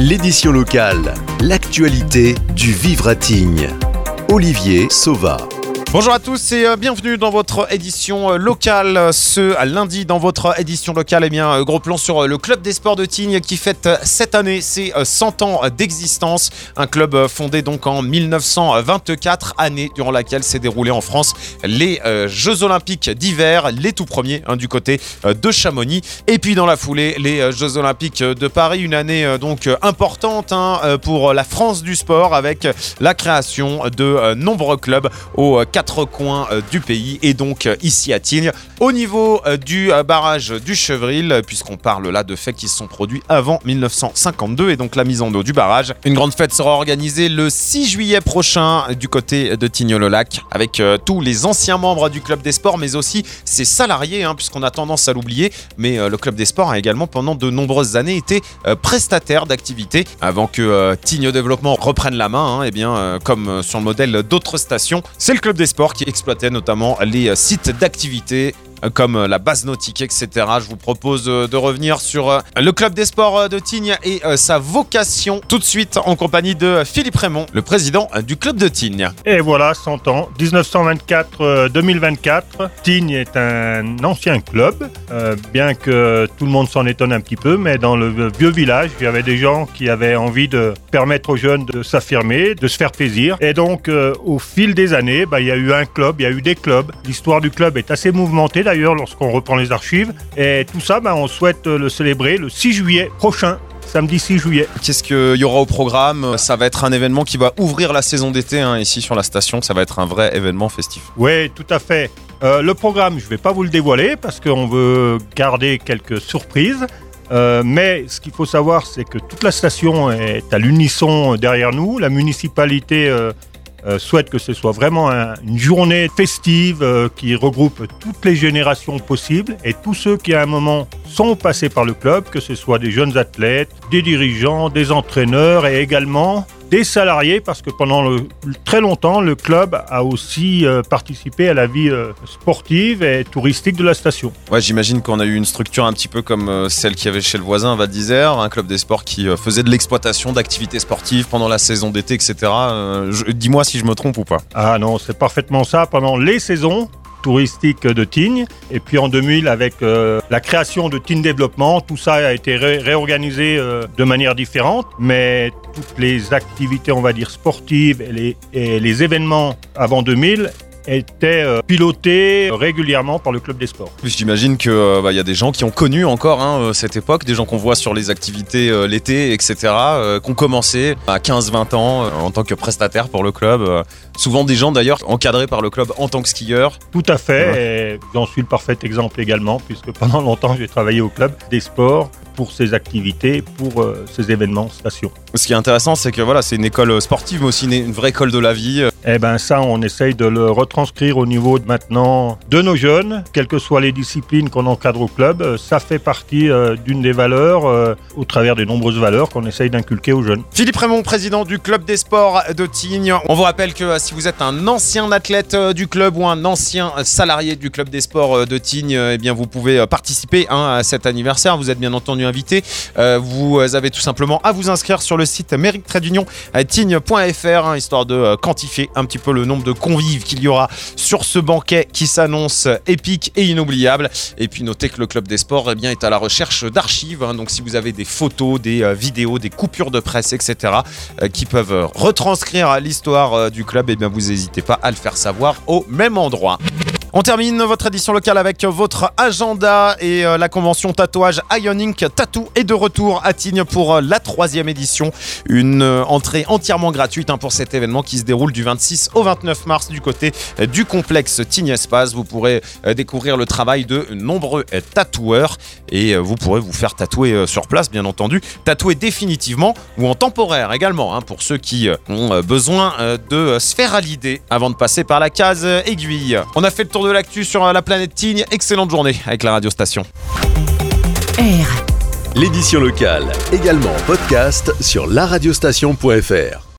L'édition locale, l'actualité du vivre à Tignes. Olivier Sauva. Bonjour à tous et bienvenue dans votre édition locale. Ce lundi dans votre édition locale, gros plan sur le club des sports de Tignes qui fête cette année ses 100 ans d'existence. Un club fondé donc en 1924, année durant laquelle s'est déroulé en France les Jeux Olympiques d'hiver, les tout premiers du côté de Chamonix. Et puis dans la foulée, les Jeux Olympiques de Paris, une année donc importante pour la France du sport avec la création de nombreux clubs aux quatre coins du pays et donc ici à Tignes au niveau du barrage du Chevril, puisqu'on parle là de faits qui se sont produits avant 1952 et donc la mise en eau du barrage. Une grande fête sera organisée le 6 juillet prochain du côté de Tignes-le-Lac avec tous les anciens membres du club des sports mais aussi ses salariés, puisqu'on a tendance à l'oublier, mais le club des sports a également pendant de nombreuses années été prestataire d'activités avant que Tignes Développement reprenne la main, comme sur le modèle d'autres stations. C'est le club des sports qui exploitait notamment les sites d'activité comme la base nautique, etc. Je vous propose de revenir sur le club des sports de Tignes et sa vocation tout de suite en compagnie de Philippe Raymond, le président du club de Tignes. Et voilà, 100 ans, 1924-2024. Tignes est un ancien club, bien que tout le monde s'en étonne un petit peu, mais dans le vieux village, il y avait des gens qui avaient envie de permettre aux jeunes de s'affirmer, de se faire plaisir. Et donc, au fil des années, il y a eu un club, il y a eu des clubs. L'histoire du club est assez mouvementée d'ailleurs lorsqu'on reprend les archives. Et tout ça, on souhaite le célébrer le 6 juillet prochain. Samedi 6 juillet. Qu'est-ce qu'il y aura au programme ? Ça va être un événement qui va ouvrir la saison d'été ici sur la station. Ça va être un vrai événement festif. Oui, tout à fait. Le programme, je ne vais pas vous le dévoiler parce qu'on veut garder quelques surprises. Mais ce qu'il faut savoir, c'est que toute la station est à l'unisson derrière nous. La municipalité souhaite que ce soit vraiment une journée festive qui regroupe toutes les générations possibles et tous ceux qui à un moment sont passés par le club, que ce soit des jeunes athlètes, des dirigeants, des entraîneurs et également des salariés, parce que pendant très longtemps, le club a aussi participé à la vie sportive et touristique de la station. Ouais, j'imagine qu'on a eu une structure un petit peu comme celle qu'il y avait chez le voisin, Val d'Isère, un club des sports qui faisait de l'exploitation d'activités sportives pendant la saison d'été, etc. Dis-moi si je me trompe ou pas. Ah non, c'est parfaitement ça. Pendant les saisons touristique de Tignes, et puis en 2000 avec la création de Tignes Développement, tout ça a été réorganisé de manière différente, mais toutes les activités, on va dire, sportives et les événements avant 2000 étaient pilotés régulièrement par le club des sports. J'imagine qu'il y a des gens qui ont connu encore cette époque, des gens qu'on voit sur les activités l'été, etc., qui ont commencé à 15-20 ans en tant que prestataire pour le club. Souvent des gens d'ailleurs encadrés par le club en tant que skieur. Tout à fait, et j'en suis le parfait exemple également, puisque pendant longtemps j'ai travaillé au club des sports pour ces activités, pour ces événements stations. Ce qui est intéressant, c'est que c'est une école sportive, mais aussi une vraie école de la vie. Ça, on essaye de le retranscrire au niveau maintenant de nos jeunes, quelles que soient les disciplines qu'on encadre au club. Ça fait partie d'une des valeurs, au travers des nombreuses valeurs qu'on essaye d'inculquer aux jeunes. Philippe Raymond, président du club des sports de Tignes. On vous rappelle que si vous êtes un ancien athlète du club ou un ancien salarié du club des sports de Tignes, vous pouvez participer à cet anniversaire. Vous êtes bien entendu invité. Vous avez tout simplement à vous inscrire sur le site mairie-tignes.fr, histoire de quantifier un petit peu le nombre de convives qu'il y aura sur ce banquet qui s'annonce épique et inoubliable. Et puis notez que le club des sports est à la recherche d'archives. Donc si vous avez des photos, des vidéos, des coupures de presse, etc. Qui peuvent retranscrire l'histoire du club, vous n'hésitez pas à le faire savoir au même endroit. On termine votre édition locale avec votre agenda et la convention tatouage Ionic Tattoo est de retour à Tignes pour la 3e édition. Une entrée entièrement gratuite pour cet événement qui se déroule du 26 au 29 mars du côté du complexe Tignes Espace. Vous pourrez découvrir le travail de nombreux tatoueurs et vous pourrez vous faire tatouer sur place, bien entendu. Tatouer définitivement ou en temporaire également, pour ceux qui ont besoin de se faire à l'idée avant de passer par la case aiguille. On a fait le tour de l'actu sur la planète Tignes. Excellente journée avec la radio station. L'édition locale, également en podcast sur laradiostation.fr.